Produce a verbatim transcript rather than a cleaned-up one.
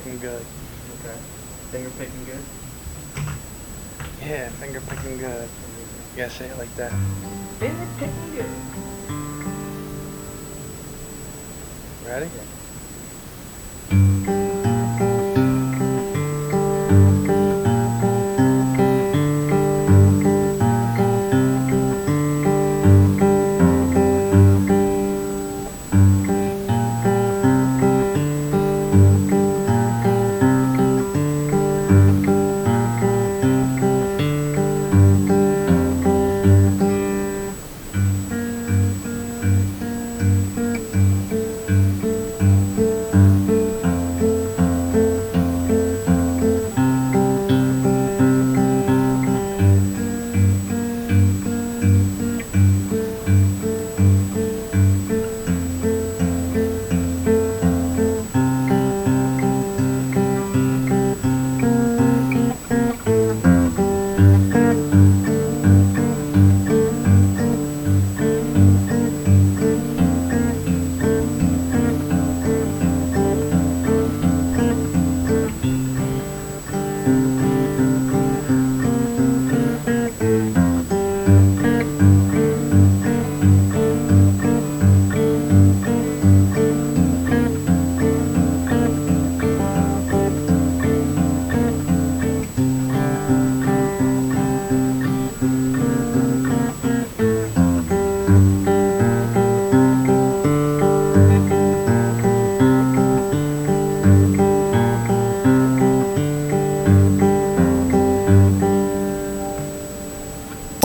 picking good. Okay. Finger picking good? Yeah, finger picking good. You gotta say it like that. Finger picking good. Ready? Yeah.